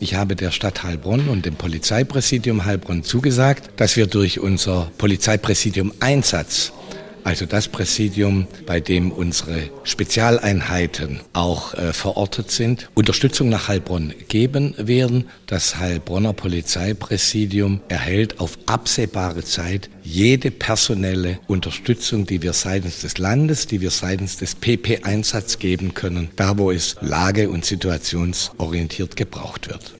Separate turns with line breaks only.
Ich habe der Stadt Heilbronn und dem Polizeipräsidium Heilbronn zugesagt, dass wir durch unser Polizeipräsidium Einsatz, also das Präsidium, bei dem unsere Spezialeinheiten auch verortet sind, Unterstützung nach Heilbronn geben werden. Das Heilbronner Polizeipräsidium erhält auf absehbare Zeit jede personelle Unterstützung, die wir seitens des Landes, die wir seitens des PP-Einsatz geben können, da wo es lage- und situationsorientiert gebraucht wird.